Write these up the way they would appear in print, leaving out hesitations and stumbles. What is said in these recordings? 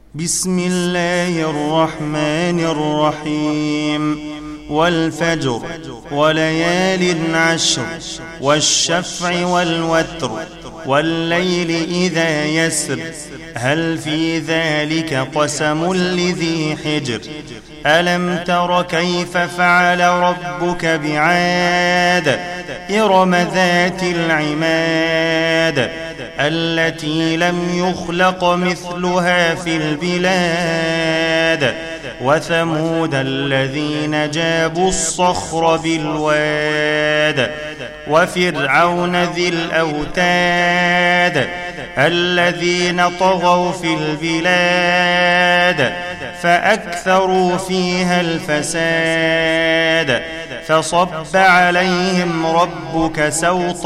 بسم الله الرحمن الرحيم والفجر وليال عشر والشفع والوتر والليل إذا يسر هل في ذلك قسم لذي حجر ألم تر كيف فعل ربك بعاد إرم ذات العماد التي لم يخلق مثلها في البلاد وثمود الذين جابوا الصخر بالواد وفرعون ذي الأوتاد الذين طغوا في البلاد فأكثروا فيها الفساد فصب عليهم ربك سوط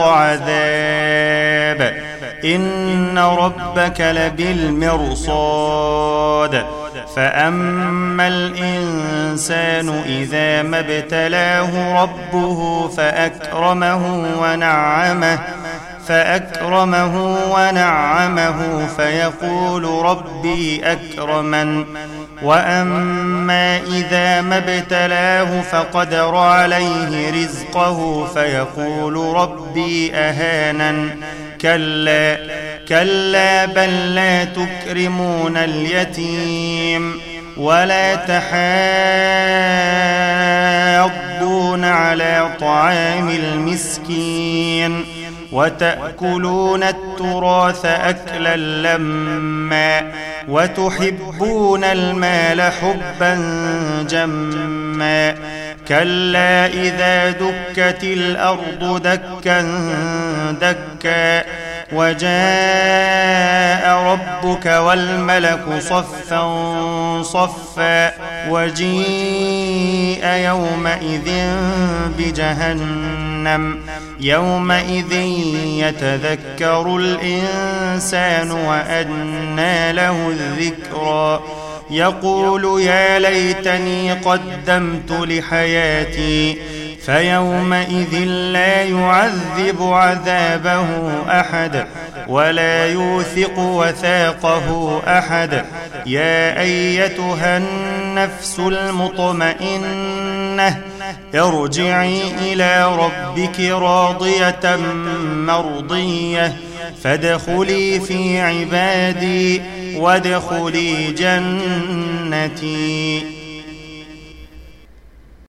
عذاب إن ربك لبالمرصاد فأما الإنسان إذا ما ابتلاه ربه فأكرمه ونعمه فيقول ربي أكرمن وأما إذا ما ابتلاه فقدر عليه رزقه فيقول ربي أهانن كلا بل لا تكرمون اليتيم ولا تحاضون على طعام المسكين وتأكلون التراث أكلا لما وتحبون المال حبا جما كلا إذا دكت الأرض دكا دكا وجاء ربك والملك صفا صفا وجيء يومئذ بجهنم يومئذ يتذكر الإنسان وأنى له الذكرى يقول يا ليتني قدمت لحياتي فيومئذ لا يعذب عذابه أحد ولا يوثق وثاقه أحد يا أيتها النفس المطمئنة ارجعي إلى ربك راضية مرضية فادخلي في عبادي وادخلي جنتي.